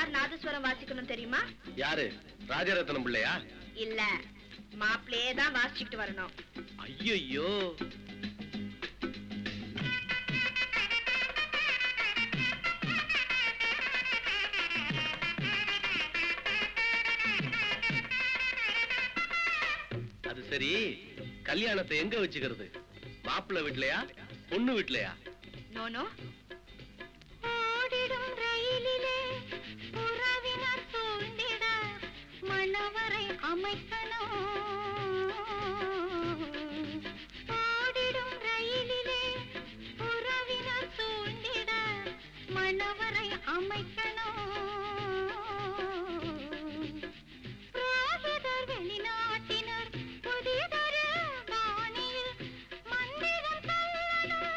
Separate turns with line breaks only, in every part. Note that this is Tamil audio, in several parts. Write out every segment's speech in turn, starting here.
யார் நாதஸ்வரம் வாசிக்கணும் தெரியுமா?
யாரு? ராஜரத்னம் பிள்ளையா?
இல்ல, மாப்பிள்ளையே தான் வாசிச்சுட்டு வரணும்.
ஐயோ, அது சரி, கல்யாணத்தை எங்க வச்சுக்கிறது? மாப்பிள்ளை வீட்லயா, பொண்ணு வீட்லயா?
நோனோ, ஓடிடும் ரயிலிலே உறவினர் சூழ்ந்திட மணவரை அமைக்கணும். ஓடிடும் ரயிலிலே உறவினர் சூழ்ந்திட மணவரை அமைக்கணும். புரோகிதர் வெளிநாட்டினர் புதிதொரு பாணியில் மந்திரம் சொல்லணும்.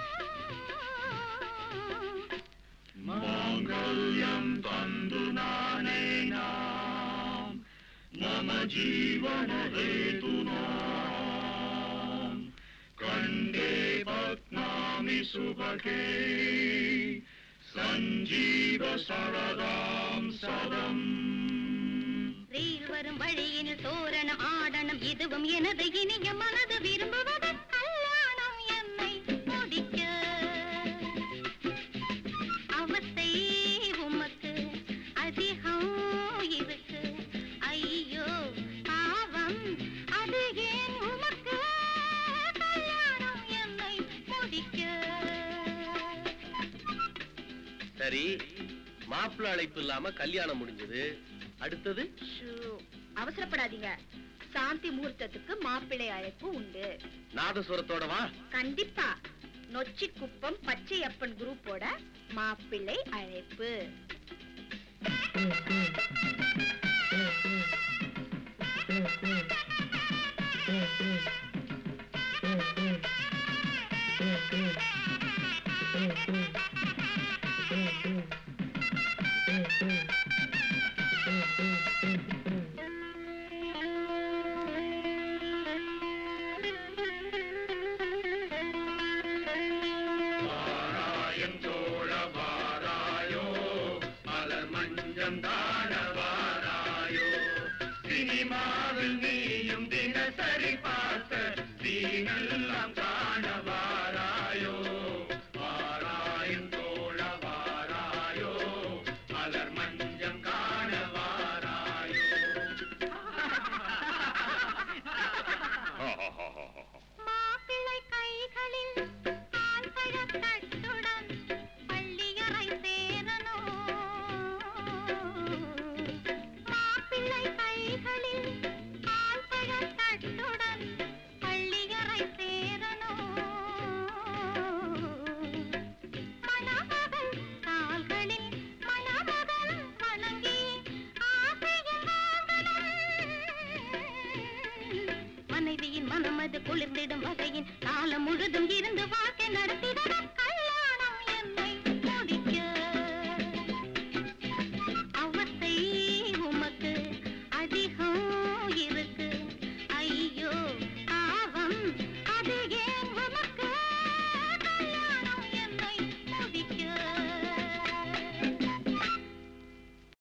மாங்கல்யம் தந்து நானே நாம் மம ஜீவன ஹேதுனா கண்டே பத்மாமி சுபகே சஞ்சீவ சரதாம் சதம்.
ரயில் வரும் வழியினில் தோரணம் ஆடணும், இதுவும் எனது இனிய மனது விரும்புவது கல்யாணம் என்னை முடிக்க. அவத்தை உமக்கு அதிகம் இருக்கு, ஐயோ பாவம் அது ஏன் உமக்கு கல்யாணம் என்னை முடிக்க.
சரி, மாப்பிள்ளை அழைப்பு இல்லாம கல்யாணம் முடிஞ்சது, அடுத்தது?
அவசரப்படாதீங்க, சாந்தி முகூர்த்தத்துக்கு மாப்பிள்ளை அழைப்பு உண்டு.
நாதஸ்வரத்தோட வா.
கண்டிப்பா. நொச்சி குப்பம் பச்சையப்பன் குரூப்போட மாப்பிள்ளை அழைப்பு.
சினிமாவில் நீயும் தினசரி பார்த்த சீனெல்லாம் காண வாராயோ, வாராயும் தோழ வாராயோ, மலர் மஞ்சம் காண வாராயோ.
மாப்பிள்ளை கைகளில் ஆண்பழத்தட்டுடன் பள்ளியறை சேரணும். மாப்பிள்ளை கைகளில் ஆண்பழத்தட்டுடன் பள்ளியறை சேரணும். மணமகள் கால்களில் மணமகன் வணங்கி ஆசையில் வாங்கணும். மனைவியின் மனமது குளிர்ந்திடும் வகையின் காலம் முழுதும் இருந்து வாழ்க்கை நடத்திட